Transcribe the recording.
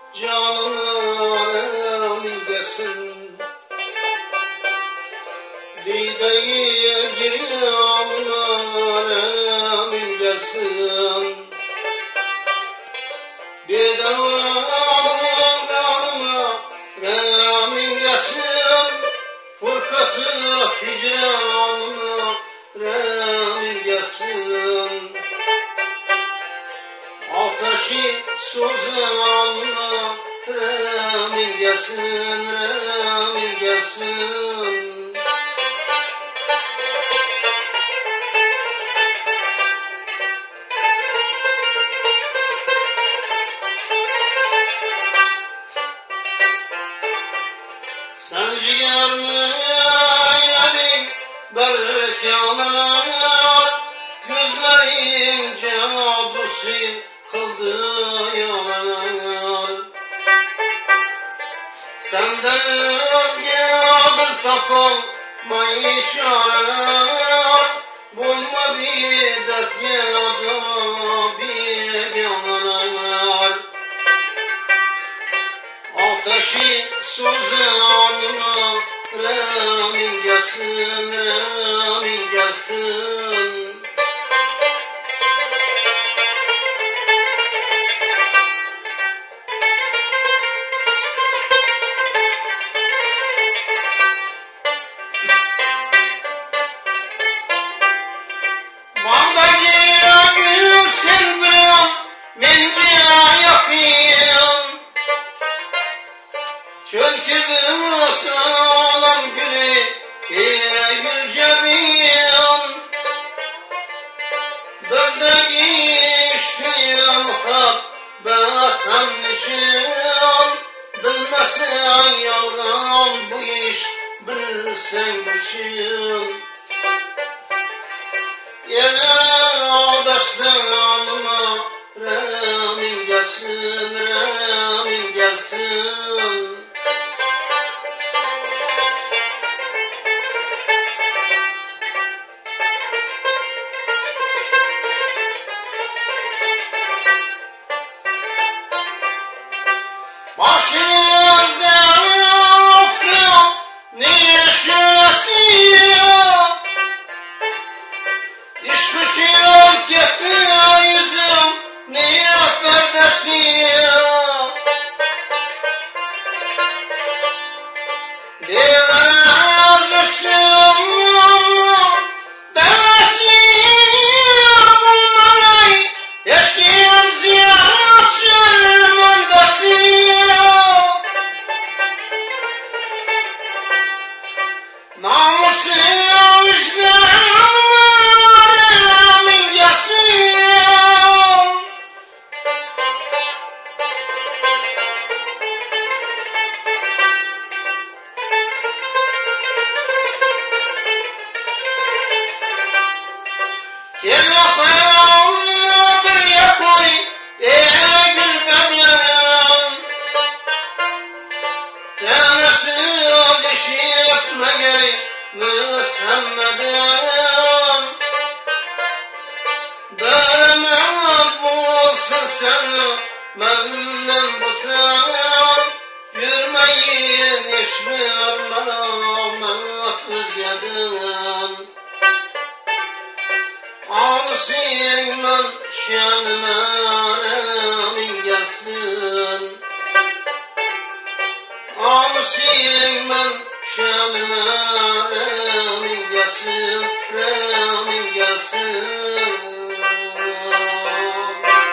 canım gelsin, Dideyi giryanlarım gelsin, bir devamlarıma remin gelsin, fırkatı hicranıma remin gelsin, ateşi suzanıma remin gelsin, remin gelsin. Sen ciğerli eyledin berkanlar, gözlerin cadusu kıldı yanar. Senden özge bir tapılmayış arar, bulmadı dert yada bir yanar. Ateşi suzanıma remin gelsin, remin gelsin. Bağdaki gül silmiyor, mince yapayım. Çünkü bu sağlam gülü gül cebiyim. Bizdeki işkiye muhabbet hemnişim. Bilmesen yalgan bu iş, bilsen biçim. Yine adaşlarıma remin gelsin, remin gelsin. Başınızda yoktum, niye şöylesin? İş kuşuyor gitti yüzüm, niye perdesin? Biraz üstüm, demesin bulmalay, eşkiyem ziyaretçim öndesin. Namusum vicdanım gelsin. Gel yapayım bir yapay ey gül benim. Tanesiz işitmegey Muhammed'im. Benim bulsun seni menden butan, yürmeyin eşmer melamet özgedim. Ağlısın ben şanıma remin gelsin. Ağlısın ben şanıma